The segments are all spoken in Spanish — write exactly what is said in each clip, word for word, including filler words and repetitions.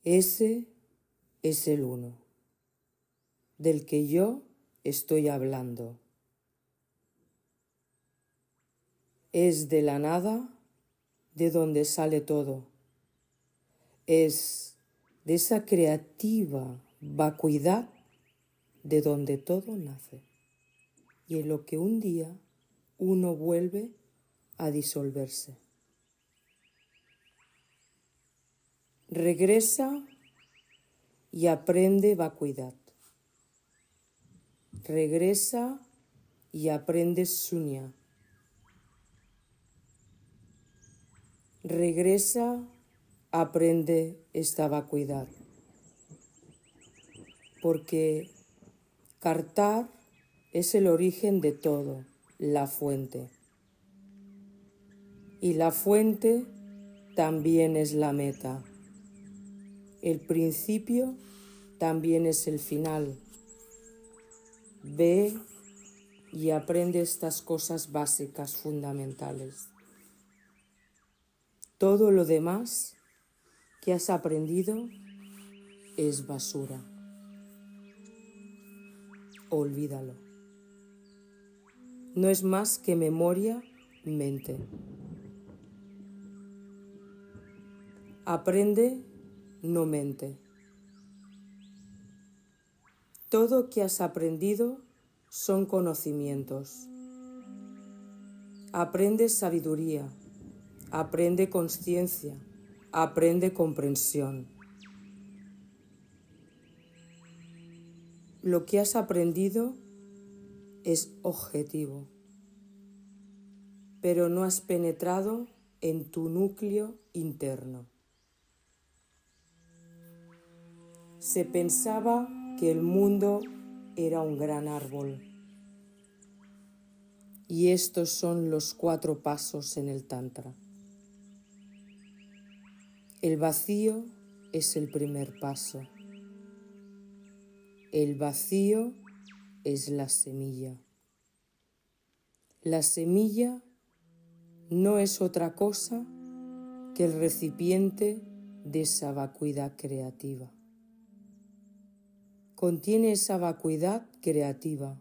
Ese es el uno, del que yo estoy hablando. Es de la nada de donde sale todo. Es de esa creativa vacuidad de donde todo nace y en lo que un día uno vuelve a disolverse. Regresa y aprende vacuidad. Regresa y aprende sunya. Regresa, aprende esta vacuidad. Porque Kartar es el origen de todo, la fuente. Y la fuente también es la meta. El principio también es el final. Ve y aprende estas cosas básicas, fundamentales. Todo lo demás que has aprendido es basura. Olvídalo. No es más que memoria, mente. Aprende, no mente. Todo que has aprendido son conocimientos. Aprende sabiduría, aprende consciencia, aprende comprensión. Lo que has aprendido es objetivo, pero no has penetrado en tu núcleo interno. Se pensaba que el mundo era un gran árbol. Y estos son los cuatro pasos en el Tantra. El vacío es el primer paso. El vacío es la semilla. La semilla no es otra cosa que el recipiente de esa vacuidad creativa. Contiene esa vacuidad creativa.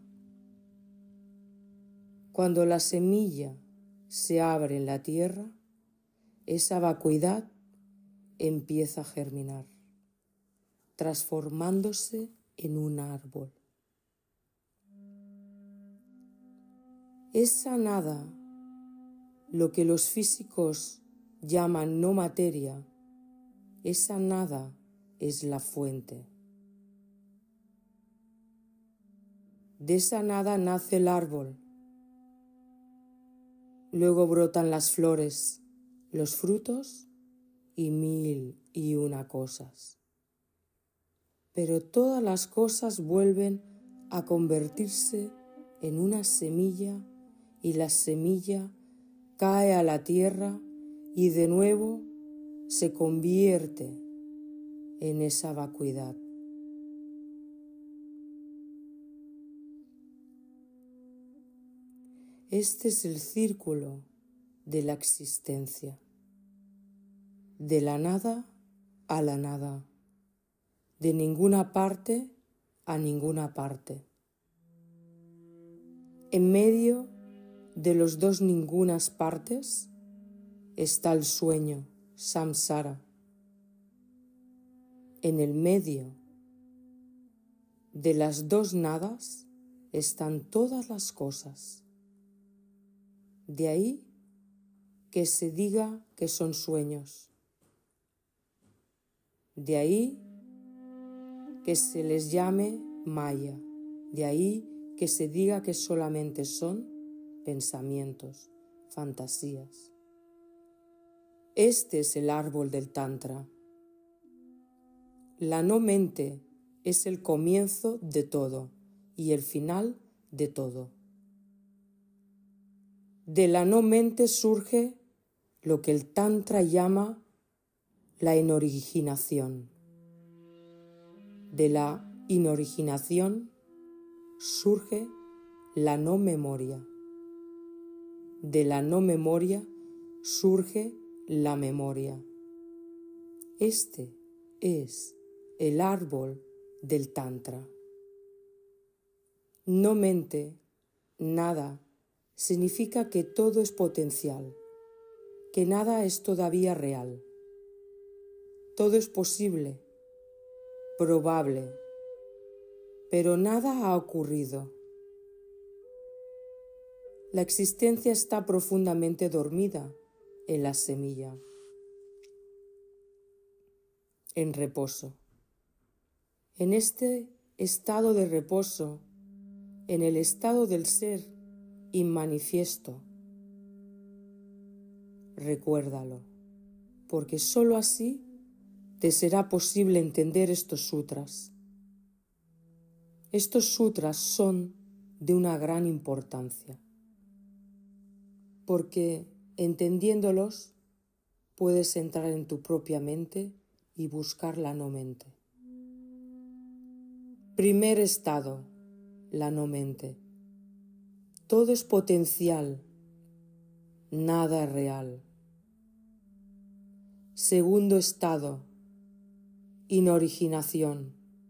Cuando la semilla se abre en la tierra, esa vacuidad empieza a germinar, transformándose en un árbol. Esa nada, lo que los físicos llaman no materia, esa nada es la fuente. De esa nada nace el árbol. Luego brotan las flores, los frutos y mil y una cosas. Pero todas las cosas vuelven a convertirse en una semilla y la semilla cae a la tierra y de nuevo se convierte en esa vacuidad. Este es el círculo de la existencia, de la nada a la nada, de ninguna parte a ninguna parte. En medio de los dos ningunas partes está el sueño, samsara. En el medio de las dos nadas están todas las cosas. De ahí que se diga que son sueños. De ahí que se les llame maya. De ahí que se diga que solamente son pensamientos, fantasías. Este es el árbol del Tantra. La no mente es el comienzo de todo y el final de todo. De la no mente surge lo que el Tantra llama la inoriginación. De la inoriginación surge la no memoria. De la no memoria surge la memoria. Este es el árbol del Tantra. No mente, nada, significa que todo es potencial, que nada es todavía real. Todo es posible, probable, pero nada ha ocurrido. La existencia está profundamente dormida en la semilla, en reposo. En este estado de reposo, en el estado del ser inmanifiesto, recuérdalo, porque sólo así te será posible entender estos sutras. Estos sutras son de una gran importancia, porque entendiéndolos puedes entrar en tu propia mente y buscar la no mente. Primer estado, la no mente. Todo es potencial, nada es real. Segundo estado, inoriginación.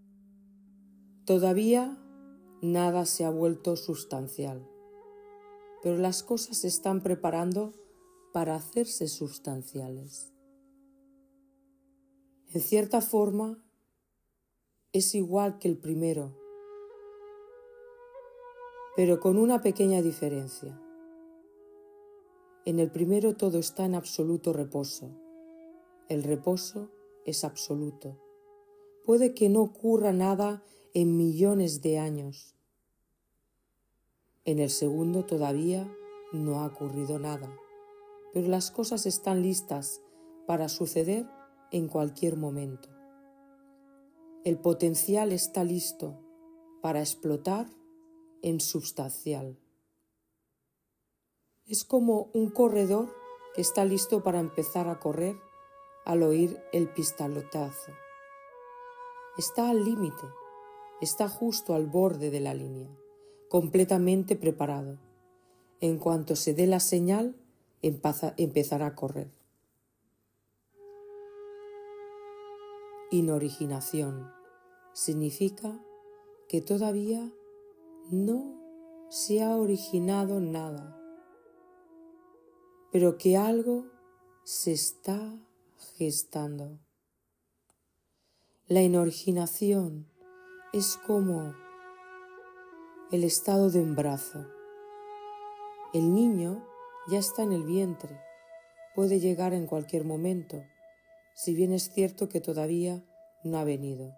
Todavía nada se ha vuelto sustancial, pero las cosas se están preparando para hacerse sustanciales. En cierta forma, es igual que el primero, pero con una pequeña diferencia. En el primero todo está en absoluto reposo. El reposo es absoluto. Puede que no ocurra nada en millones de años. En el segundo todavía no ha ocurrido nada, pero las cosas están listas para suceder en cualquier momento. El potencial está listo para explotar en substancial. Es como un corredor que está listo para empezar a correr al oír el pistoletazo. Está al límite, está justo al borde de la línea, completamente preparado. En cuanto se dé la señal, empezará a correr. Inoriginación significa que todavía no se ha originado nada, pero que algo se está gestando. La inoriginación es como el estado de embarazo. El niño ya está en el vientre, puede llegar en cualquier momento, si bien es cierto que todavía no ha venido.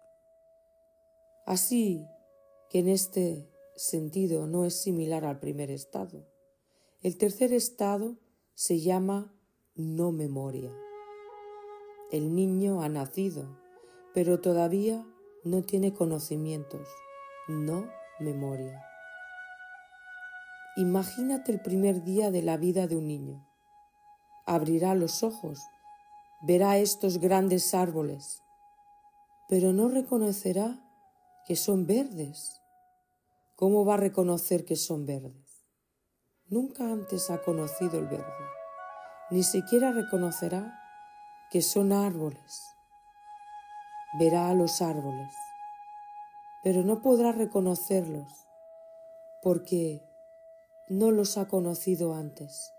Así que en este sentido no es similar al primer estado. El tercer estado se llama no memoria. El niño ha nacido, pero todavía no tiene conocimientos, no memoria. Imagínate el primer día de la vida de un niño. Abrirá los ojos, verá estos grandes árboles, pero no reconocerá que son verdes. ¿Cómo va a reconocer que son verdes? Nunca antes ha conocido el verde, ni siquiera reconocerá que son árboles. Verá a los árboles, pero no podrá reconocerlos porque no los ha conocido antes.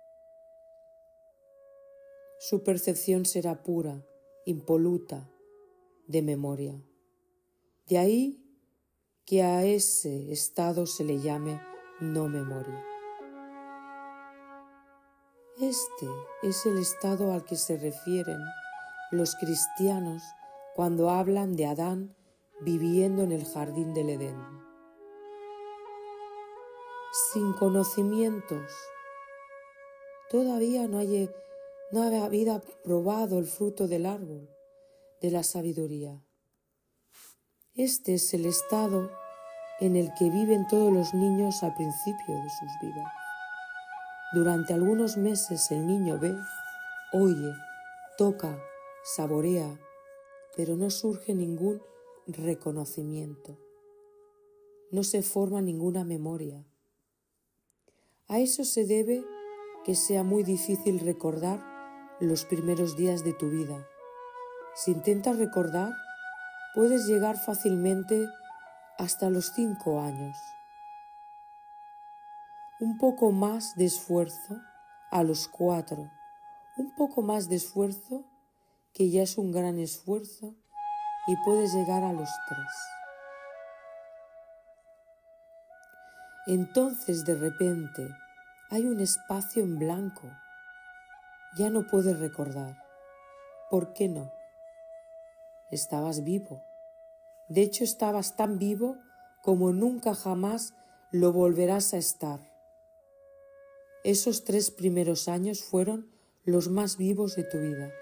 Su percepción será pura, impoluta, de memoria. De ahí que a ese estado se le llame no memoria. Este es el estado al que se refieren los cristianos cuando hablan de Adán viviendo en el jardín del Edén. Sin conocimientos, todavía no, hay, no había probado el fruto del árbol de la sabiduría. Este es el estado en el que viven todos los niños al principio de sus vidas. Durante algunos meses el niño ve, oye, toca, saborea, pero no surge ningún reconocimiento. No se forma ninguna memoria. A eso se debe que sea muy difícil recordar los primeros días de tu vida, Si intentas recordar, puedes llegar fácilmente hasta los cinco años. Un poco más de esfuerzo a los cuatro, un poco más de esfuerzo, que ya es un gran esfuerzo, y puedes llegar a los tres. Entonces de repente hay un espacio en blanco. Ya no puedes recordar. ¿Por qué no? Estabas vivo. De hecho, estabas tan vivo como nunca jamás lo volverás a estar. Esos tres primeros años fueron los más vivos de tu vida.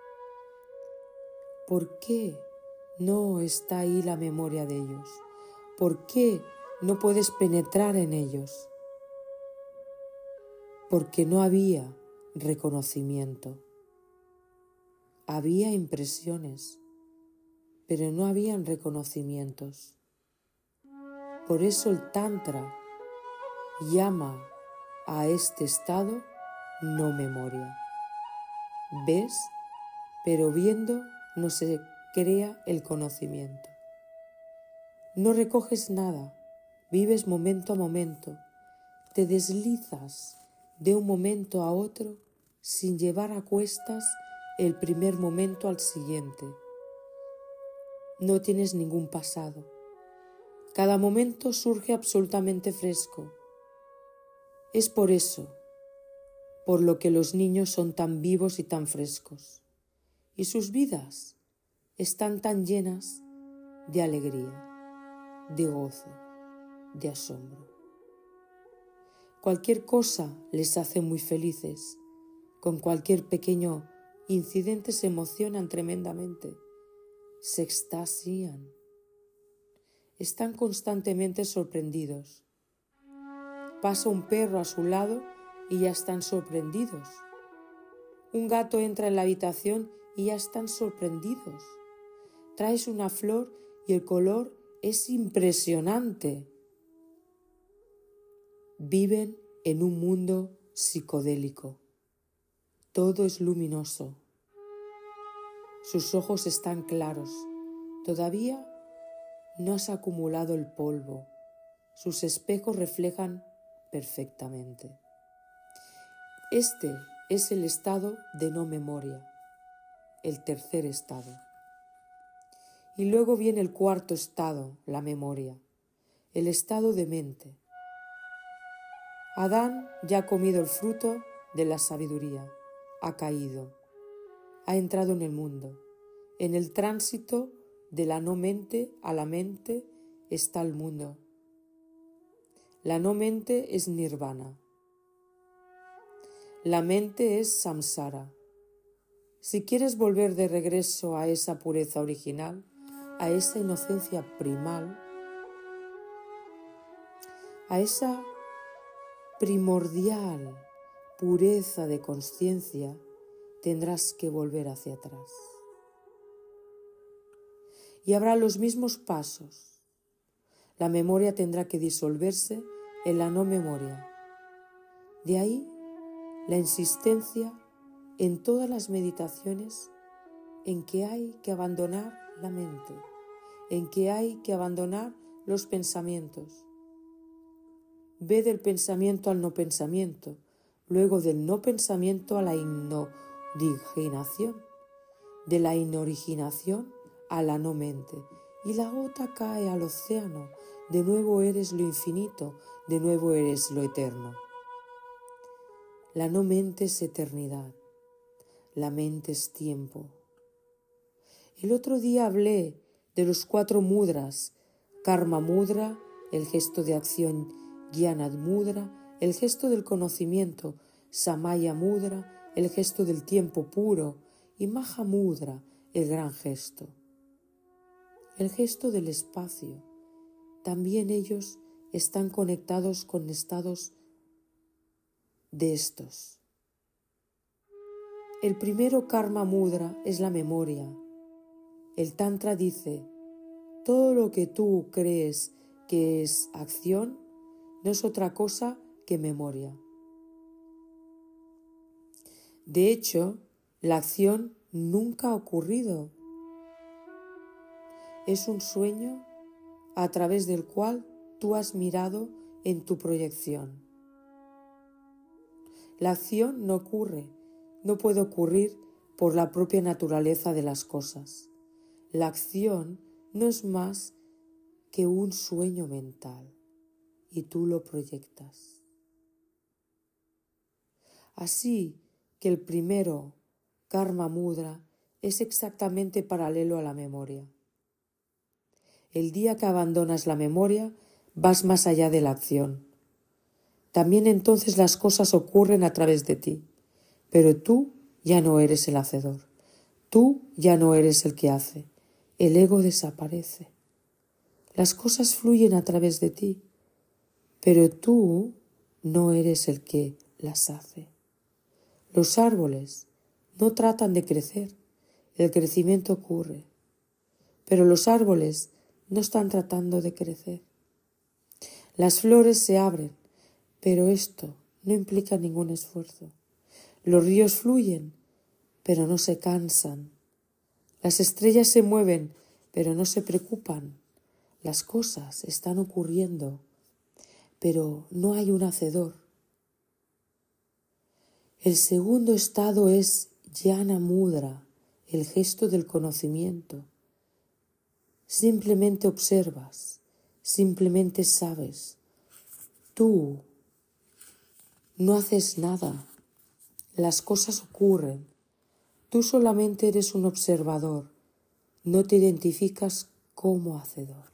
¿Por qué no está ahí la memoria de ellos? ¿Por qué no puedes penetrar en ellos? Porque no había reconocimiento. Había impresiones, pero no habían reconocimientos. Por eso el Tantra llama a este estado no memoria. ¿Ves? Pero viendo no se crea el conocimiento. No recoges nada, vives momento a momento, te deslizas de un momento a otro sin llevar a cuestas el primer momento al siguiente. No tienes ningún pasado. Cada momento surge absolutamente fresco. Es por eso, por lo que los niños son tan vivos y tan frescos, y sus vidas están tan llenas de alegría, de gozo, de asombro. Cualquier cosa les hace muy felices, con cualquier pequeño incidente se emocionan tremendamente, se extasían, están constantemente sorprendidos. Pasa un perro a su lado y ya están sorprendidos. Un gato entra en la habitación y ya están sorprendidos. Traes una flor y el color es impresionante. Viven en un mundo psicodélico. Todo es luminoso. Sus ojos están claros. Todavía no has acumulado el polvo. Sus espejos reflejan perfectamente. Este es el estado de no memoria, el tercer estado. Y luego viene el cuarto estado, la memoria, el estado de mente. Adán ya ha comido el fruto de la sabiduría, ha caído, ha entrado en el mundo. En el tránsito de la no mente a la mente está el mundo. La no mente es nirvana. La mente es samsara. Si quieres volver de regreso a esa pureza original, a esa inocencia primal, a esa primordial pureza de conciencia, tendrás que volver hacia atrás. Y habrá los mismos pasos. La memoria tendrá que disolverse en la no memoria. De ahí la insistencia en todas las meditaciones en que hay que abandonar la mente, en que hay que abandonar los pensamientos. Ve del pensamiento al no pensamiento, luego del no pensamiento a la inoriginación, de la inoriginación a la no mente, y la gota cae al océano, de nuevo eres lo infinito, de nuevo eres lo eterno. La no mente es eternidad, la mente es tiempo. El otro día hablé de los cuatro mudras, Karma Mudra, el gesto de acción Jnana Mudra, el gesto del conocimiento Samaya Mudra, el gesto del tiempo puro y Maha Mudra, el gran gesto. El gesto del espacio. También ellos están conectados con estados de estos. El primero Karma Mudra es la memoria. El Tantra dice, todo lo que tú crees que es acción no es otra cosa que memoria. De hecho, la acción nunca ha ocurrido, es un sueño a través del cual tú has mirado en tu proyección. La acción no ocurre, no puede ocurrir por la propia naturaleza de las cosas. La acción no es más que un sueño mental y tú lo proyectas. Así que el primero, Karma Mudra, es exactamente paralelo a la memoria. El día que abandonas la memoria, vas más allá de la acción. También entonces las cosas ocurren a través de ti, pero tú ya no eres el hacedor. Tú ya no eres el que hace. El ego desaparece. Las cosas fluyen a través de ti, pero tú no eres el que las hace. Los árboles no tratan de crecer, el crecimiento ocurre, pero los árboles no están tratando de crecer. Las flores se abren, pero esto no implica ningún esfuerzo. Los ríos fluyen, pero no se cansan. Las estrellas se mueven, pero no se preocupan. Las cosas están ocurriendo, pero no hay un hacedor. El segundo estado es Jnana Mudra, el gesto del conocimiento. Simplemente observas, simplemente sabes. Tú no haces nada, las cosas ocurren. Tú solamente eres un observador, no te identificas como hacedor.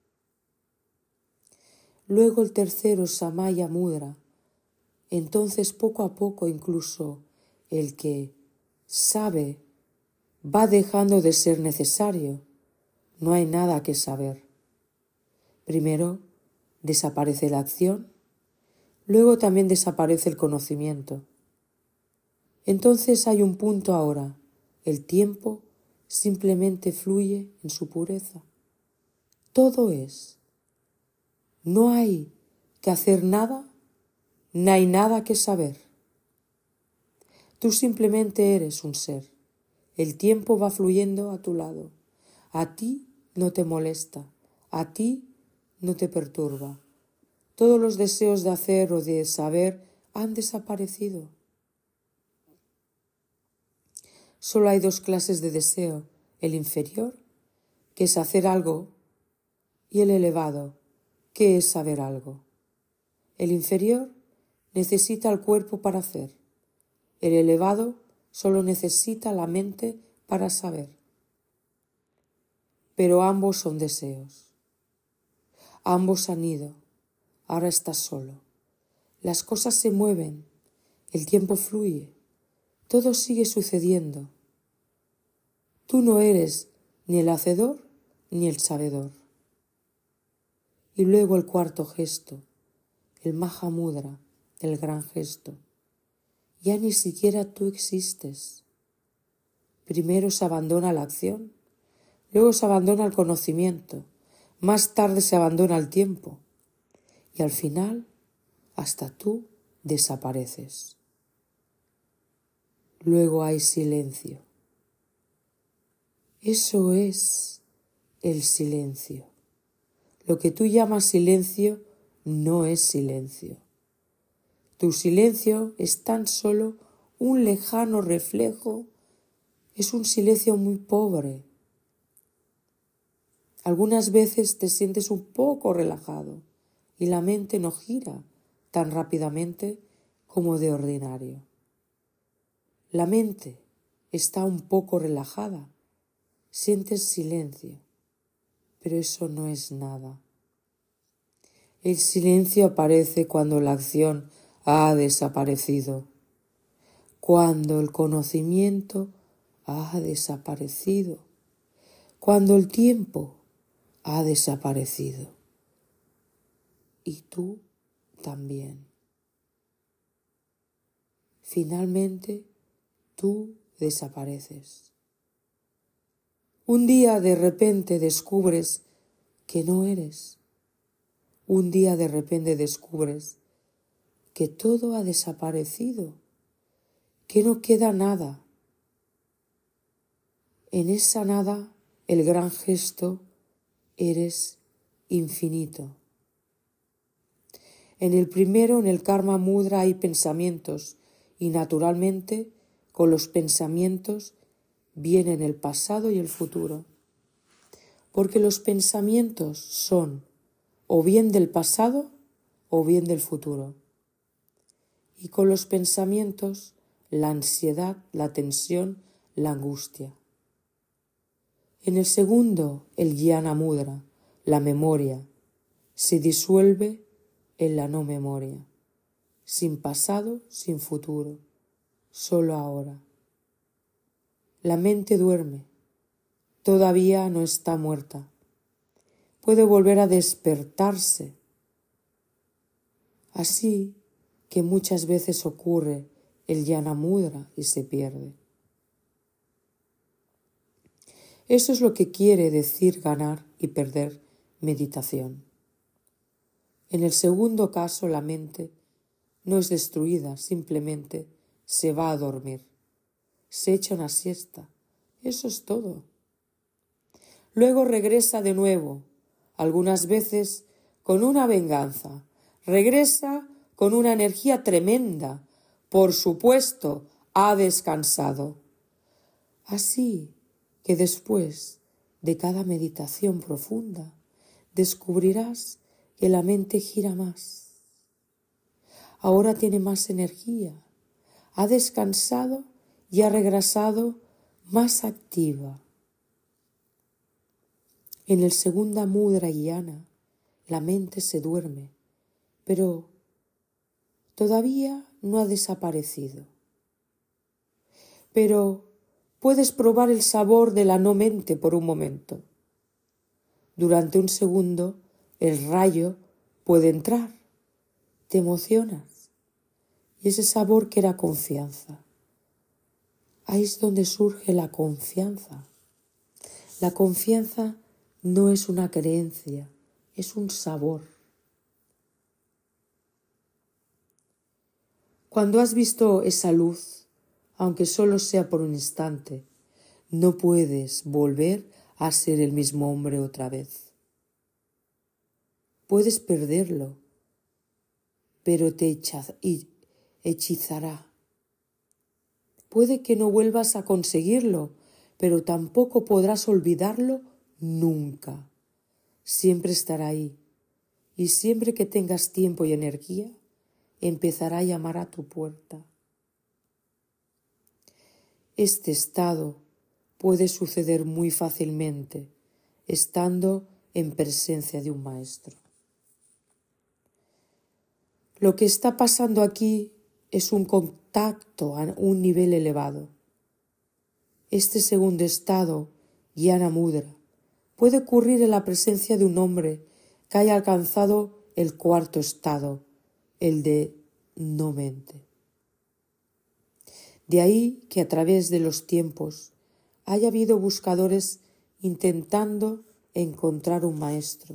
Luego el tercero, Samaya Mudra. Entonces poco a poco incluso el que sabe va dejando de ser necesario. No hay nada que saber. Primero desaparece la acción, luego también desaparece el conocimiento. Entonces hay un punto ahora. El tiempo simplemente fluye en su pureza. Todo es. No hay que hacer nada, no hay nada que saber. Tú simplemente eres un ser. El tiempo va fluyendo a tu lado. A ti no te molesta, a ti no te perturba. Todos los deseos de hacer o de saber han desaparecido. Solo hay dos clases de deseo, el inferior, que es hacer algo, y el elevado, que es saber algo. El inferior necesita el cuerpo para hacer. El elevado solo necesita la mente para saber. Pero ambos son deseos. Ambos han ido. Ahora estás solo. Las cosas se mueven. El tiempo fluye. Todo sigue sucediendo. Tú no eres ni el hacedor ni el sabedor. Y luego el cuarto gesto, el Maha Mudra, el gran gesto. Ya ni siquiera tú existes. Primero se abandona la acción, luego se abandona el conocimiento, más tarde se abandona el tiempo y al final hasta tú desapareces. Luego hay silencio. Eso es el silencio. Lo que tú llamas silencio no es silencio. Tu silencio es tan solo un lejano reflejo, es un silencio muy pobre. Algunas veces te sientes un poco relajado y la mente no gira tan rápidamente como de ordinario. La mente está un poco relajada, sientes silencio, pero eso no es nada. El silencio aparece cuando la acción ha desaparecido, cuando el conocimiento ha desaparecido, cuando el tiempo ha desaparecido y tú también. Finalmente, tú desapareces. Un día de repente descubres que no eres. Un día de repente descubres que todo ha desaparecido, que no queda nada. En esa nada, el gran gesto eres infinito. En el primero, en el Karma Mudra, hay pensamientos y naturalmente con los pensamientos vienen el pasado y el futuro. Porque los pensamientos son o bien del pasado o bien del futuro. Y con los pensamientos, la ansiedad, la tensión, la angustia. En el segundo, el Jnana Mudra, la memoria, se disuelve en la no memoria, sin pasado, sin futuro, solo ahora. La mente duerme, todavía no está muerta. Puede volver a despertarse. Así que muchas veces ocurre el Jnana Mudra y se pierde. Eso es lo que quiere decir ganar y perder meditación. En el segundo caso, la mente no es destruida, simplemente se va a dormir. Se echa una siesta. Eso es todo. Luego regresa de nuevo, algunas veces con una venganza. Regresa con una energía tremenda. Por supuesto, ha descansado. Así que después de cada meditación profunda, descubrirás que la mente gira más. Ahora tiene más energía. Ha descansado y ha regresado más activa. En el segunda mudra jnana, la mente se duerme, pero todavía no ha desaparecido. Pero puedes probar el sabor de la no mente por un momento. Durante un segundo, el rayo puede entrar. Te emocionas. Y ese sabor que era confianza. Ahí es donde surge la confianza. La confianza no es una creencia, es un sabor. Cuando has visto esa luz, aunque solo sea por un instante, no puedes volver a ser el mismo hombre otra vez. Puedes perderlo, pero te hechizará. Puede que no vuelvas a conseguirlo, pero tampoco podrás olvidarlo nunca. Siempre estará ahí. Y siempre que tengas tiempo y energía, empezará a llamar a tu puerta. Este estado puede suceder muy fácilmente, estando en presencia de un maestro. Lo que está pasando aquí es un contacto a un nivel elevado. Este segundo estado, Jnana Mudra, puede ocurrir en la presencia de un hombre que haya alcanzado el cuarto estado, el de no mente. De ahí que a través de los tiempos haya habido buscadores intentando encontrar un maestro.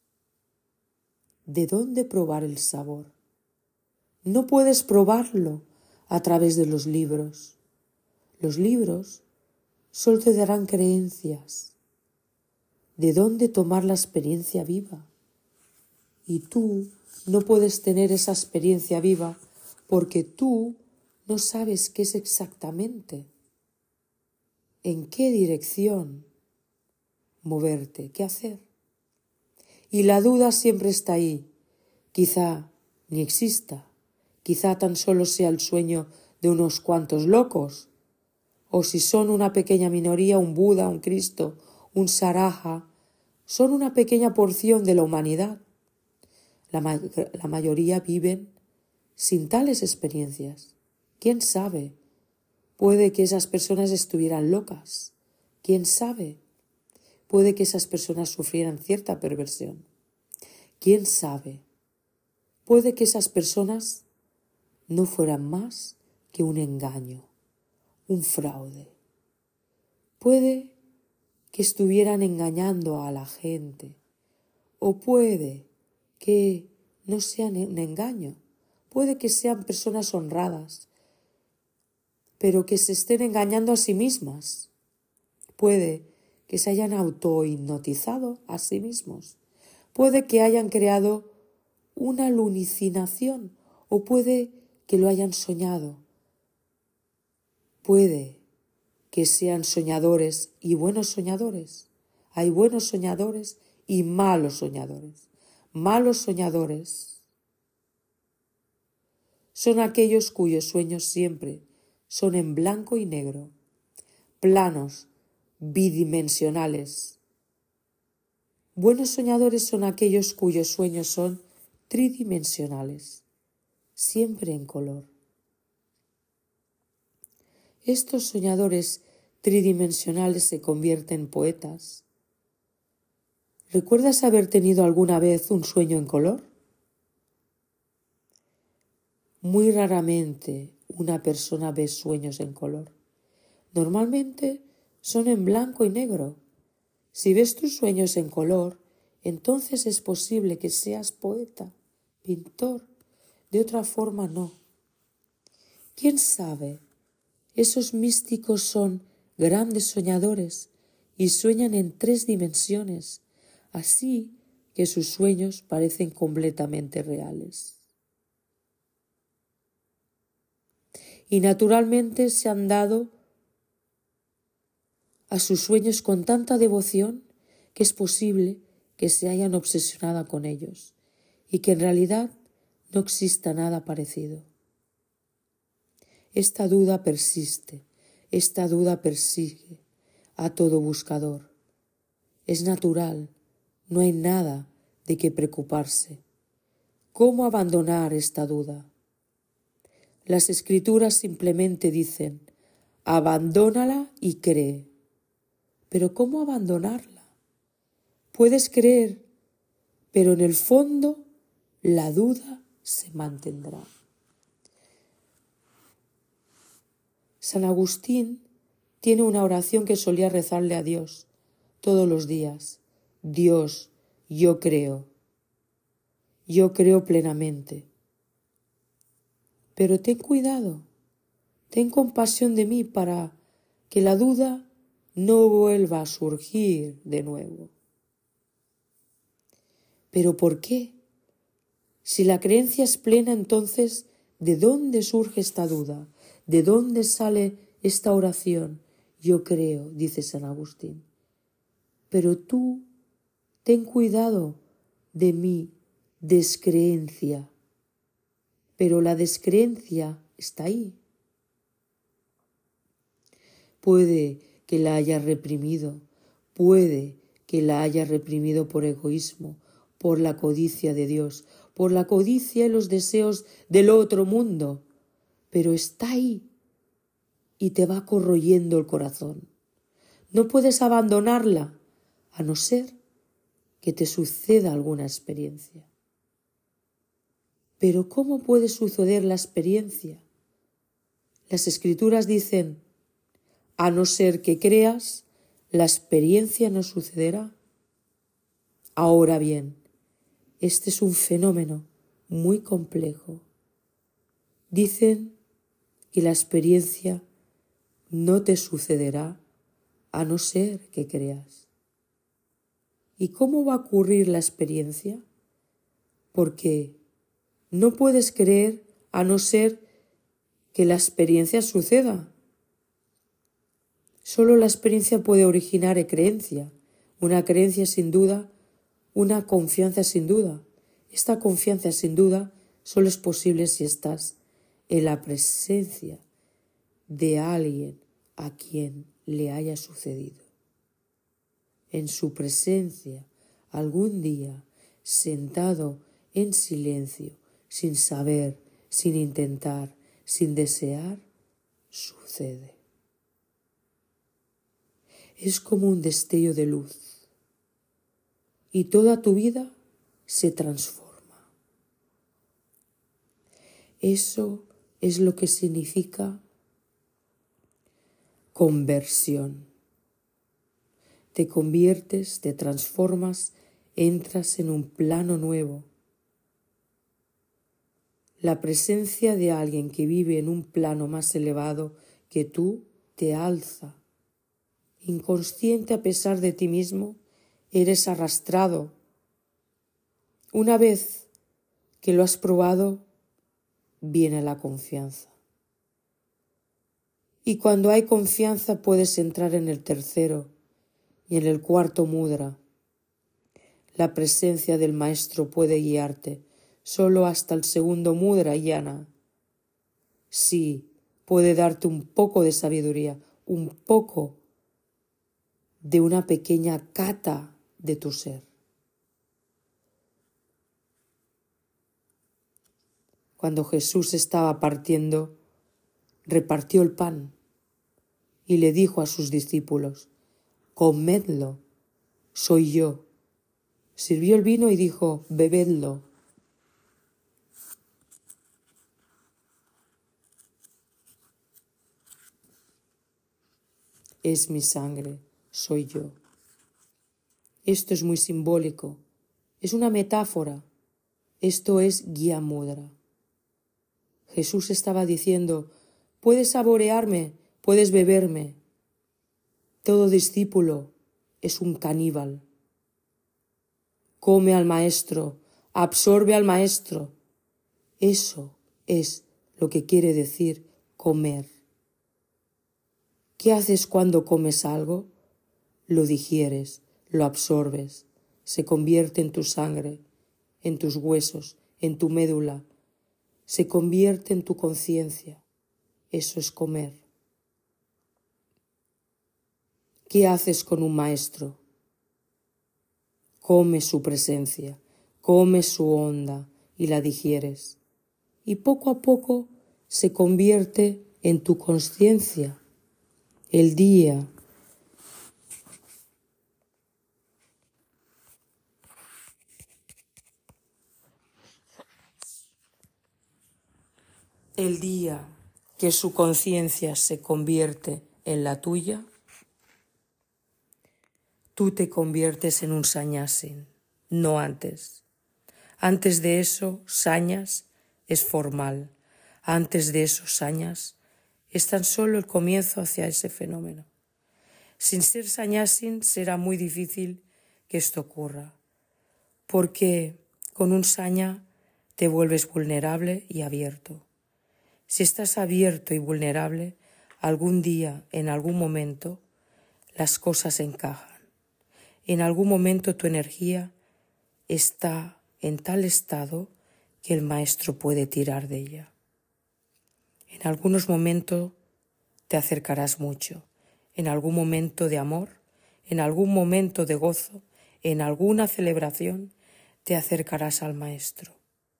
¿De dónde probar el sabor? No puedes probarlo a través de los libros. Los libros solo te darán creencias. ¿De dónde tomar la experiencia viva? Y tú no puedes tener esa experiencia viva porque tú no sabes qué es exactamente, en qué dirección moverte, qué hacer. Y la duda siempre está ahí. Quizá ni exista, quizá tan solo sea el sueño de unos cuantos locos, o si son una pequeña minoría, un Buda, un Cristo, un Saraja, son una pequeña porción de la humanidad. La, ma- la mayoría viven sin tales experiencias. ¿Quién sabe? Puede que esas personas estuvieran locas. ¿Quién sabe? Puede que esas personas sufrieran cierta perversión. ¿Quién sabe? Puede que esas personas no fueran más que un engaño, un fraude. Puede que estuvieran engañando a la gente, o puede que no sean un engaño, puede que sean personas honradas, pero que se estén engañando a sí mismas. Puede que se hayan autohipnotizado a sí mismos. Puede que hayan creado una alucinación o puede que lo hayan soñado. Puede que sean soñadores y buenos soñadores. Hay buenos soñadores y malos soñadores. Malos soñadores son aquellos cuyos sueños siempre son en blanco y negro, planos, bidimensionales. Buenos soñadores son aquellos cuyos sueños son tridimensionales, siempre en color. Estos soñadores tridimensionales se convierten en poetas. ¿Recuerdas haber tenido alguna vez un sueño en color? Muy raramente una persona ve sueños en color. Normalmente son en blanco y negro. Si ves tus sueños en color, entonces es posible que seas poeta, pintor. De otra forma no. ¿Quién sabe? Esos místicos son grandes soñadores y sueñan en tres dimensiones, así que sus sueños parecen completamente reales. Y naturalmente se han dado a sus sueños con tanta devoción que es posible que se hayan obsesionado con ellos y que en realidad no exista nada parecido. Esta duda persiste, esta duda persigue a todo buscador. Es natural, no hay nada de qué preocuparse. ¿Cómo abandonar esta duda? Las Escrituras simplemente dicen, abandónala y cree. Pero ¿cómo abandonarla? Puedes creer, pero en el fondo la duda se mantendrá. San Agustín tiene una oración que solía rezarle a Dios todos los días. Dios, yo creo. Yo creo plenamente. Pero ten cuidado, ten compasión de mí para que la duda no vuelva a surgir de nuevo. ¿Pero por qué? Si la creencia es plena, entonces, ¿de dónde surge esta duda? ¿De dónde sale esta oración? Yo creo, dice San Agustín. Pero tú, ten cuidado de mi descreencia. Pero la descreencia está ahí. Puede que la haya reprimido, puede que la haya reprimido por egoísmo, por la codicia de Dios, por la codicia y los deseos del otro mundo, pero está ahí y te va corroyendo el corazón. No puedes abandonarla, a no ser que te suceda alguna experiencia. Pero ¿cómo puede suceder la experiencia? Las Escrituras dicen, a no ser que creas, la experiencia no sucederá. Ahora bien, este es un fenómeno muy complejo. Dicen que la experiencia no te sucederá a no ser que creas. ¿Y cómo va a ocurrir la experiencia? Porque no puedes creer a no ser que la experiencia suceda. Solo la experiencia puede originar creencia. Una creencia sin duda, una confianza sin duda. Esta confianza sin duda solo es posible si estás en la presencia de alguien a quien le haya sucedido. En su presencia, algún día, sentado en silencio, sin saber, sin intentar, sin desear, sucede. Es como un destello de luz y toda tu vida se transforma. Eso es lo que significa conversión. Te conviertes, te transformas, entras en un plano nuevo. La presencia de alguien que vive en un plano más elevado que tú te alza inconsciente a pesar de ti mismo, eres arrastrado. Una vez que lo has probado, viene la confianza. Y cuando hay confianza puedes entrar en el tercero y en el cuarto mudra. La presencia del maestro puede guiarte solo hasta el segundo mudra, yana. Sí, puede darte un poco de sabiduría, un poco de una pequeña cata de tu ser. Cuando Jesús estaba partiendo, repartió el pan y le dijo a sus discípulos: comedlo, soy yo. Sirvió el vino y dijo: bebedlo. Es mi sangre, soy yo. Esto es muy simbólico, es una metáfora. Esto es guía mudra. Jesús estaba diciendo: puedes saborearme, puedes beberme. Todo discípulo es un caníbal. Come al maestro, absorbe al maestro. Eso es lo que quiere decir comer. ¿Qué haces cuando comes algo? Lo digieres, lo absorbes, se convierte en tu sangre, en tus huesos, en tu médula, se convierte en tu conciencia. Eso es comer. ¿Qué haces con un maestro? Come su presencia, come su onda y la digieres. Y poco a poco se convierte en tu conciencia. El día el día que su conciencia se convierte en la tuya, tú te conviertes en un sannyasin, no antes. Antes de eso, sannyas es formal. Antes de eso, sannyas es tan solo el comienzo hacia ese fenómeno. Sin ser sannyasin será muy difícil que esto ocurra, porque con un sanya te vuelves vulnerable y abierto. Si estás abierto y vulnerable, algún día, en algún momento, las cosas encajan. En algún momento tu energía está en tal estado que el maestro puede tirar de ella. En algunos momentos te acercarás mucho, en algún momento de amor, en algún momento de gozo, en alguna celebración te acercarás al maestro.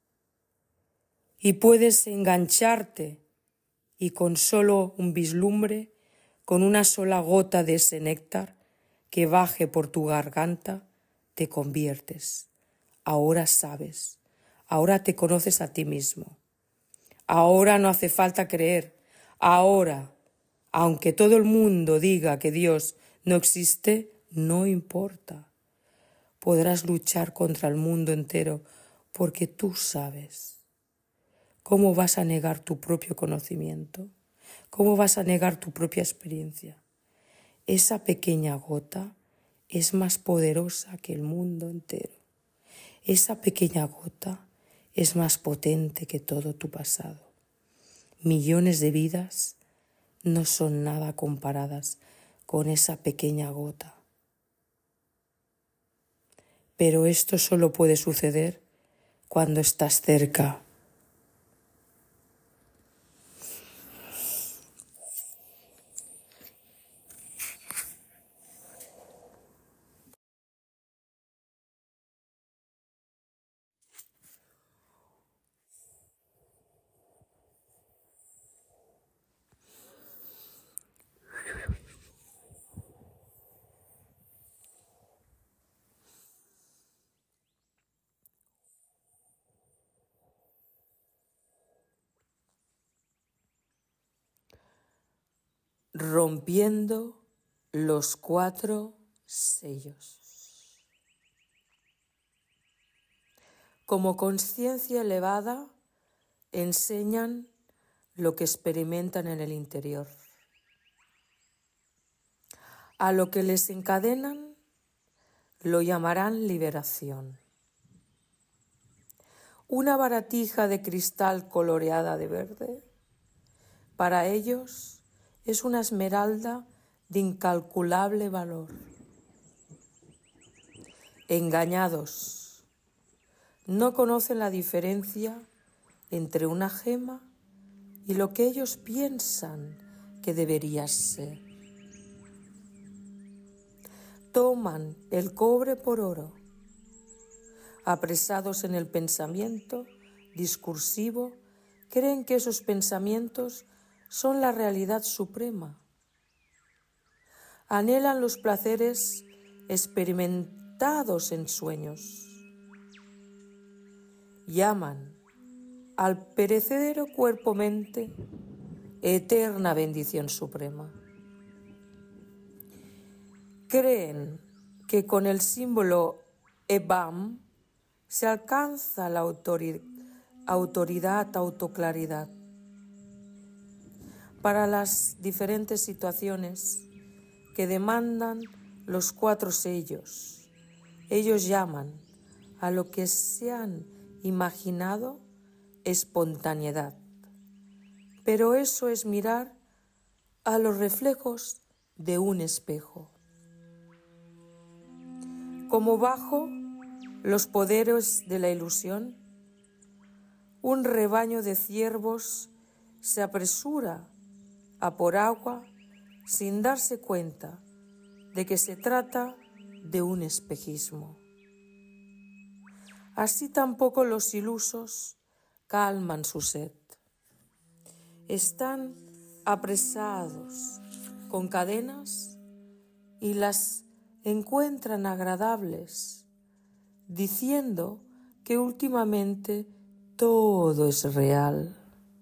Y puedes engancharte y con solo un vislumbre, con una sola gota de ese néctar que baje por tu garganta, te conviertes. Ahora sabes, ahora te conoces a ti mismo. Ahora no hace falta creer. Ahora, aunque todo el mundo diga que Dios no existe, no importa. Podrás luchar contra el mundo entero porque tú sabes. ¿Cómo vas a negar tu propio conocimiento? ¿Cómo vas a negar tu propia experiencia? Esa pequeña gota es más poderosa que el mundo entero. Esa pequeña gota es más potente que todo tu pasado. Millones de vidas no son nada comparadas con esa pequeña gota. Pero esto solo puede suceder cuando estás cerca. Rompiendo los cuatro sellos. Como conciencia elevada, enseñan lo que experimentan en el interior. A lo que les encadenan lo llamarán liberación. Una baratija de cristal coloreada de verde, para ellos es una esmeralda de incalculable valor. Engañados, no conocen la diferencia entre una gema y lo que ellos piensan que debería ser. Toman el cobre por oro, apresados en el pensamiento discursivo, creen que esos pensamientos son la realidad suprema. Anhelan los placeres experimentados en sueños. Llaman al perecedero cuerpo-mente eterna bendición suprema. Creen que con el símbolo EBAM se alcanza la autori- autoridad, autoclaridad. Para las diferentes situaciones que demandan los cuatro sellos, ellos llaman a lo que se han imaginado espontaneidad. Pero eso es mirar a los reflejos de un espejo. Como bajo los poderes de la ilusión, un rebaño de ciervos se apresura a por agua sin darse cuenta de que se trata de un espejismo. Así tampoco los ilusos calman su sed. Están apresados con cadenas y las encuentran agradables, diciendo que últimamente todo es real.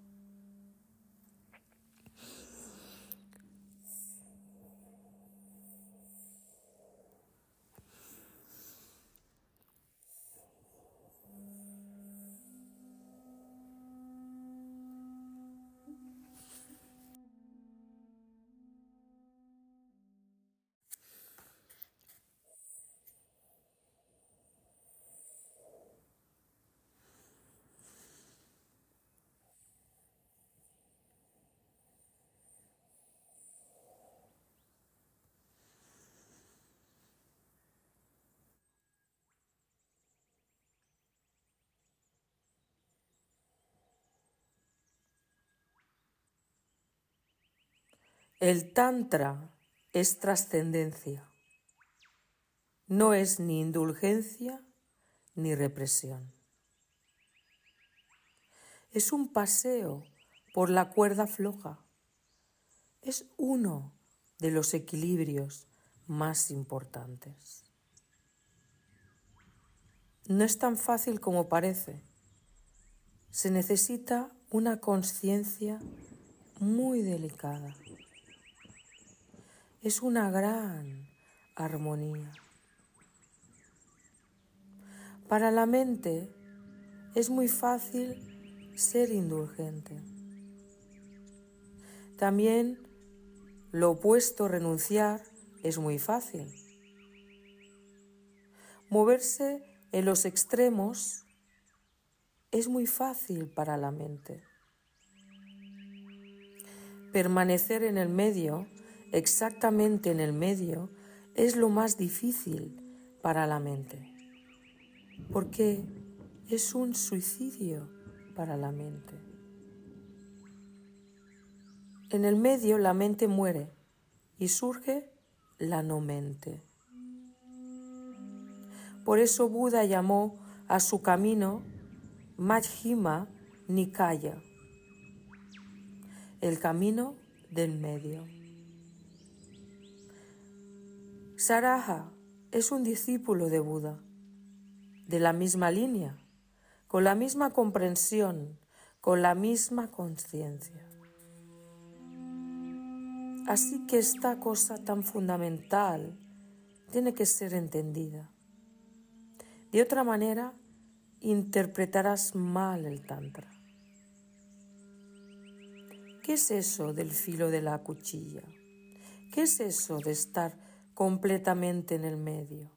El Tantra es trascendencia, no es ni indulgencia ni represión. Es un paseo por la cuerda floja, es uno de los equilibrios más importantes. No es tan fácil como parece, se necesita una conciencia muy delicada. Es una gran armonía. Para la mente es muy fácil ser indulgente. También lo opuesto, renunciar, es muy fácil. Moverse en los extremos es muy fácil para la mente. Permanecer en el medio, exactamente en el medio, es lo más difícil para la mente, porque es un suicidio para la mente. En el medio la mente muere y surge la no mente. Por eso Buda llamó a su camino Majjhima Nikaya, el camino del medio. Saraha es un discípulo de Buda, de la misma línea, con la misma comprensión, con la misma conciencia. Así que esta cosa tan fundamental tiene que ser entendida. De otra manera, interpretarás mal el Tantra. ¿Qué es eso del filo de la cuchilla? ¿Qué es eso de estar completamente en el medio.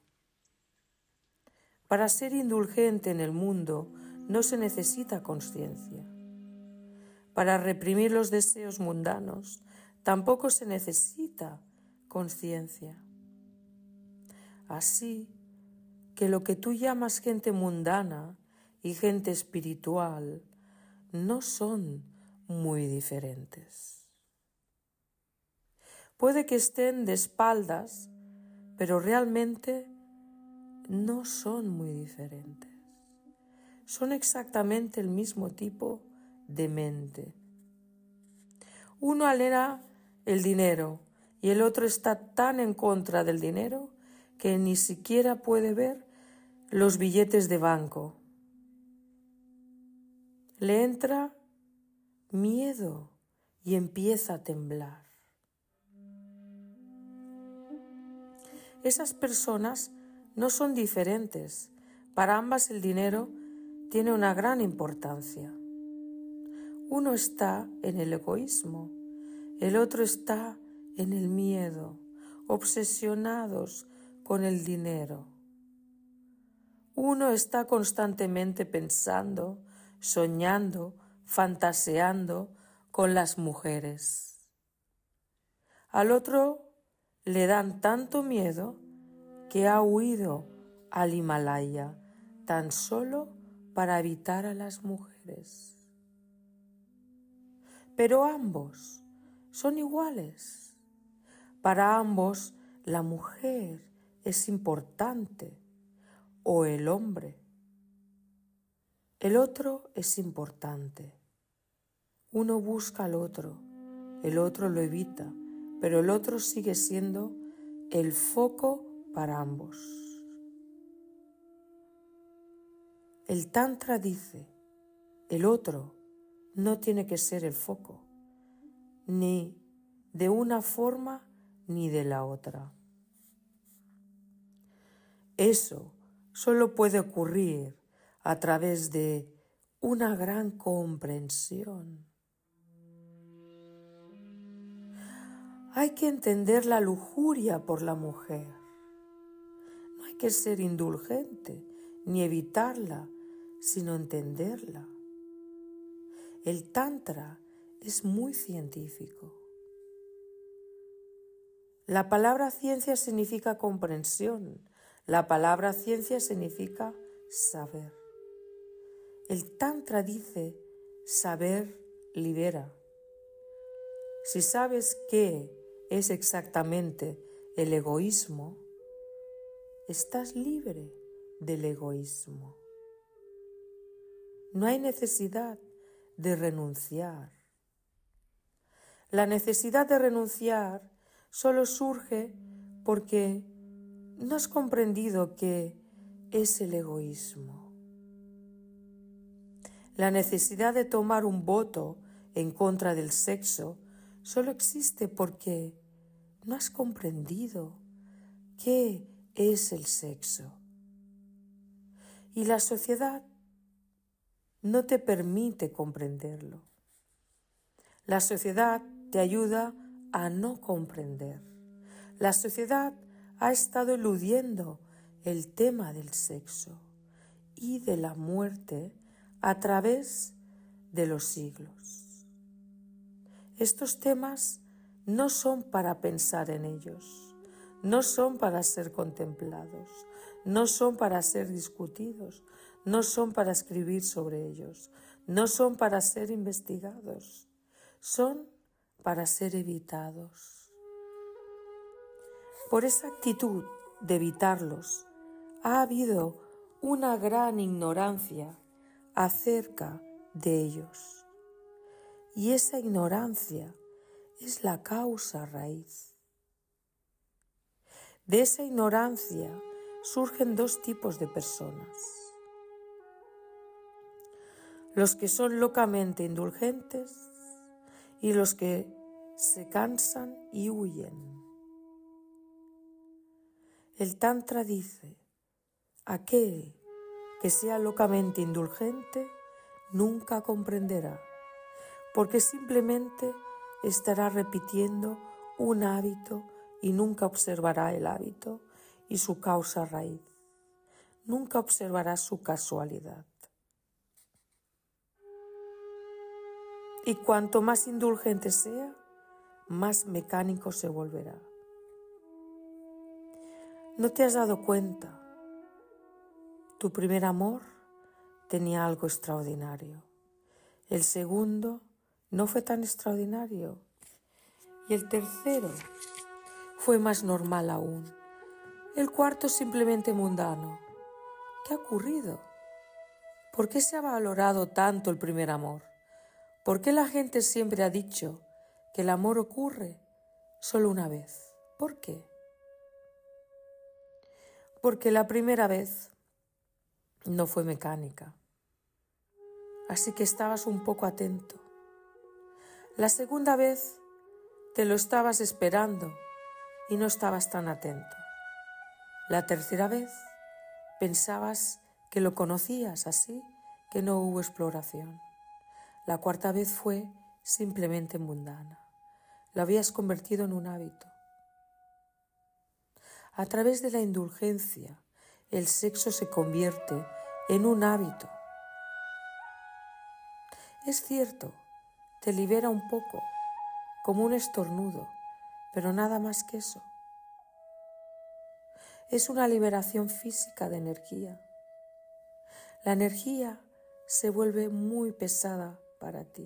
Para ser indulgente en el mundo no se necesita consciencia. Para reprimir los deseos mundanos tampoco se necesita conciencia. Así que lo que tú llamas gente mundana y gente espiritual no son muy diferentes. Puede que estén de espaldas, pero realmente no son muy diferentes. Son exactamente el mismo tipo de mente. Uno anhela el dinero y el otro está tan en contra del dinero que ni siquiera puede ver los billetes de banco. Le entra miedo y empieza a temblar. Esas personas no son diferentes. Para ambas el dinero tiene una gran importancia. Uno está en el egoísmo, el otro está en el miedo, obsesionados con el dinero. Uno está constantemente pensando, soñando, fantaseando con las mujeres. Al otro le dan tanto miedo que ha huido al Himalaya tan solo para evitar a las mujeres. Pero ambos son iguales. Para ambos la mujer es importante o el hombre. El otro es importante. Uno busca al otro, el otro lo evita, pero el otro sigue siendo el foco para ambos. El Tantra dice, el otro no tiene que ser el foco, ni de una forma ni de la otra. Eso solo puede ocurrir a través de una gran comprensión. Hay que entender la lujuria por la mujer. No hay que ser indulgente ni evitarla, sino entenderla. El Tantra es muy científico. La palabra ciencia significa comprensión. La palabra ciencia significa saber. El Tantra dice, saber libera. Si sabes qué es exactamente el egoísmo, estás libre del egoísmo. No hay necesidad de renunciar. La necesidad de renunciar solo surge porque no has comprendido qué es el egoísmo. La necesidad de tomar un voto en contra del sexo solo existe porque no has comprendido qué es el sexo. Y la sociedad no te permite comprenderlo. La sociedad te ayuda a no comprender. La sociedad ha estado eludiendo el tema del sexo y de la muerte a través de los siglos. Estos temas no son para pensar en ellos, no son para ser contemplados, no son para ser discutidos, no son para escribir sobre ellos, no son para ser investigados, son para ser evitados. Por esa actitud de evitarlos, ha habido una gran ignorancia acerca de ellos. Y esa ignorancia es la causa raíz. De esa ignorancia surgen dos tipos de personas. Los que son locamente indulgentes y los que se cansan y huyen. El Tantra dice, aquel que sea locamente indulgente nunca comprenderá, porque simplemente estará repitiendo un hábito y nunca observará el hábito y su causa raíz. Nunca observará su casualidad. Y cuanto más indulgente sea, más mecánico se volverá. ¿No te has dado cuenta? Tu primer amor tenía algo extraordinario. El segundo no fue tan extraordinario. Y el tercero fue más normal aún. El cuarto simplemente mundano. ¿Qué ha ocurrido? ¿Por qué se ha valorado tanto el primer amor? ¿Por qué la gente siempre ha dicho que el amor ocurre solo una vez? ¿Por qué? Porque la primera vez no fue mecánica. Así que estabas un poco atento. La segunda vez te lo estabas esperando y no estabas tan atento. La tercera vez pensabas que lo conocías, así que no hubo exploración. La cuarta vez fue simplemente mundana. Lo habías convertido en un hábito. A través de la indulgencia, el sexo se convierte en un hábito. Es cierto, te libera un poco, como un estornudo, pero nada más que eso. Es una liberación física de energía. La energía se vuelve muy pesada para ti.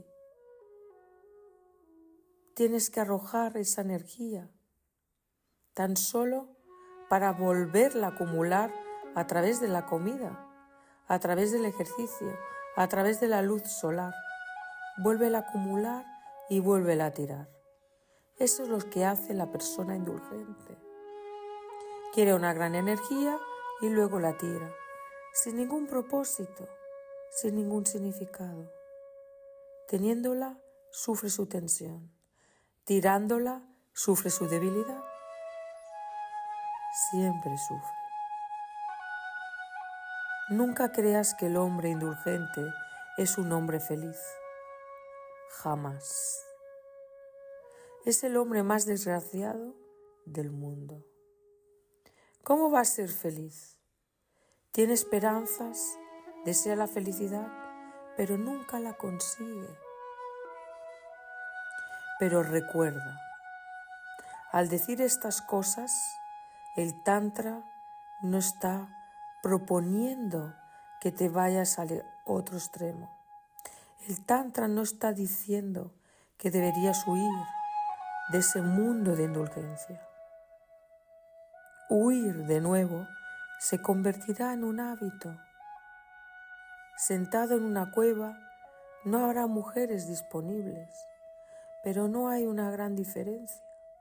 Tienes que arrojar esa energía tan solo para volverla a acumular a través de la comida, a través del ejercicio, a través de la luz solar. Vuélvela a acumular y vuélvela a tirar. Eso es lo que hace la persona indulgente. Quiere una gran energía y luego la tira, sin ningún propósito, sin ningún significado. Teniéndola, sufre su tensión. Tirándola, sufre su debilidad. Siempre sufre. Nunca creas que el hombre indulgente es un hombre feliz. Jamás. Es el hombre más desgraciado del mundo. ¿Cómo va a ser feliz? Tiene esperanzas, desea la felicidad, pero nunca la consigue. Pero recuerda, al decir estas cosas, el Tantra no está proponiendo que te vayas al otro extremo. El Tantra no está diciendo que deberías huir de ese mundo de indulgencia. Huir de nuevo se convertirá en un hábito. Sentado en una cueva no habrá mujeres disponibles, pero no hay una gran diferencia.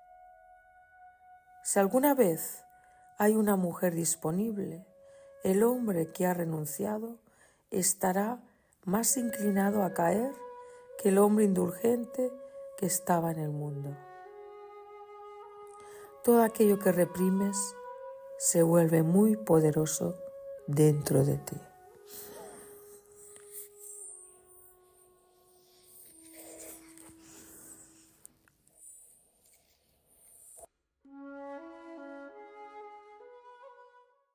Si alguna vez hay una mujer disponible, el hombre que ha renunciado estará más inclinado a caer que el hombre indulgente que estaba en el mundo. Todo aquello que reprimes se vuelve muy poderoso dentro de ti.